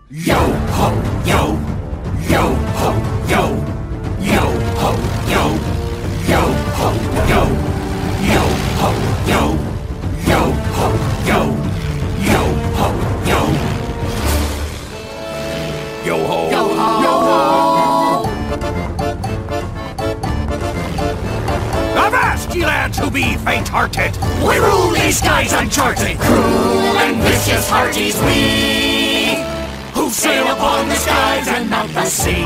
Yo ho yo, yo ho yo, yo ho yo, yo ho yo, yo ho yo, yo ho yo, yo ho yo, yo ho yo ho. Avast, ye lads who be faint-hearted! We rule these skies uncharted! Cruel and vicious hearties we, who sail upon the skies and not the sea.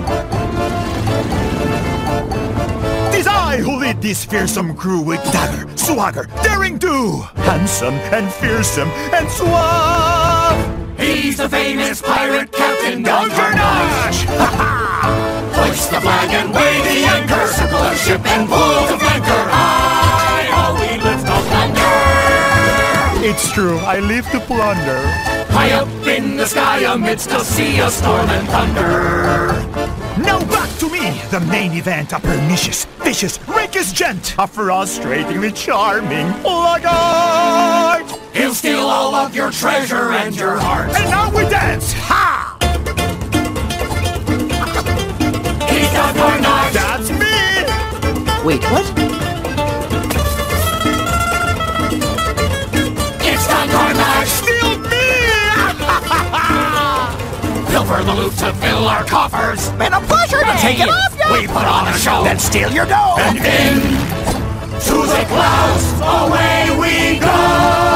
Tis I who lead this fearsome crew with dagger, swagger, daring do, handsome and fearsome and suave. He's the famous pirate captain Guncarnage! Ha ha! Hoist the flag and wave the anchor, circle our ship and pull the flanker. Aye, how we lift no plunder! It's true, I live to plunder. High up in the sky amidst a sea of storm and thunder. Now back to me, the main event, a pernicious, vicious, rakish gent, a frustratingly charming sluggard. He'll steal all of your treasure and your heart. And now we dance! Ha! He's Guncarnage! That's me! Wait, what? It's Guncarnage! Still me! Pilfer the loot to fill our coffers. Been a pleasure to take it off you! We put on a show. Then steal your dough! And in to the clouds away we go!